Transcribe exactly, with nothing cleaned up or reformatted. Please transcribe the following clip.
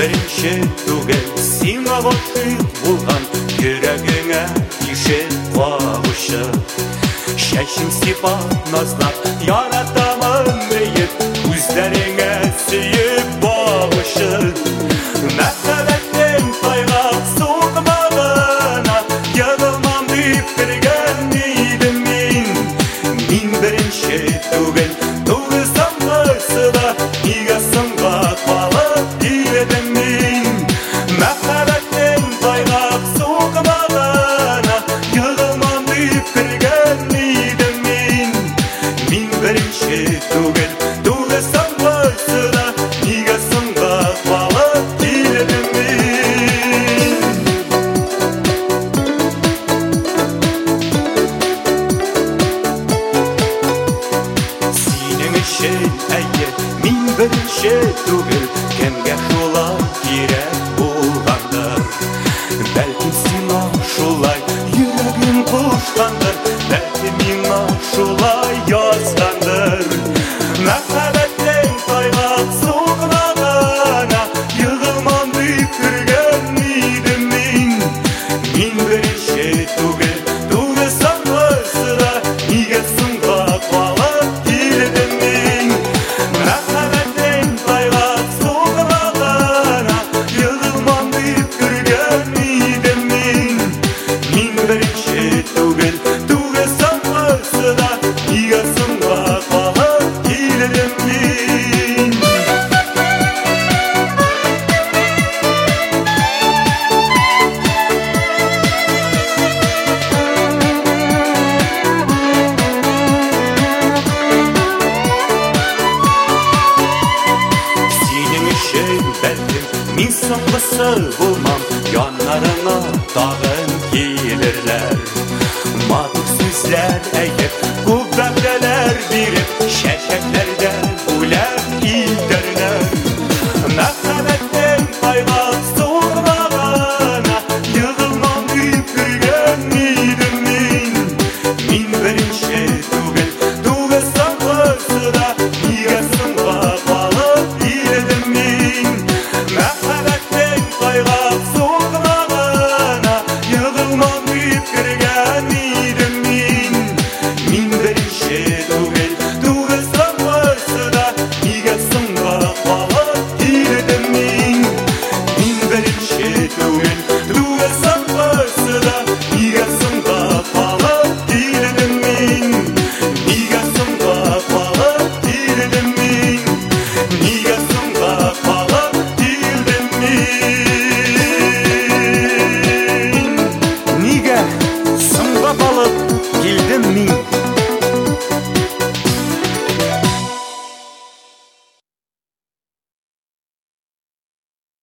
birinchi түгел сиңа ғашық болған жүрегіңе ишет бағышып шашың сипап назлап яратамын дейіп көздеріңе сүйіп бағышып махаббаттың тайғақ соқпағына егылмам деп кірген едім мен мен бірінші түгел туғызамысыда неге сынға қалып келедім мен махаббаттың тайғақ соқпағына егылмам деп кірген едім мен мен бірінші түгел туғызамысыда неге сынға қалып келедім мен сенің үшін әйе мен бірінші түгел кімге шулай керек болғандыр бәлкім сен ашулай жүрегің құшқандыр бәлкім мен ашулай язғандыр махаббаттың тайғақ соқпағына егылмам деп кірген едім мен мен бірінші түгел туғызамысыда неге сынға қалып келедім мен махаббаттың тайғақ соқпағына егылмам деп кірген едім мен мен бірінші түгел туғызамысыда неге сынға қалып келедім мен сенің үшін бәлкім мен соңғысы болмам янарыңа тағын келерлер матық сөздер айтып көп бәбдәләр беріп шәшәкләр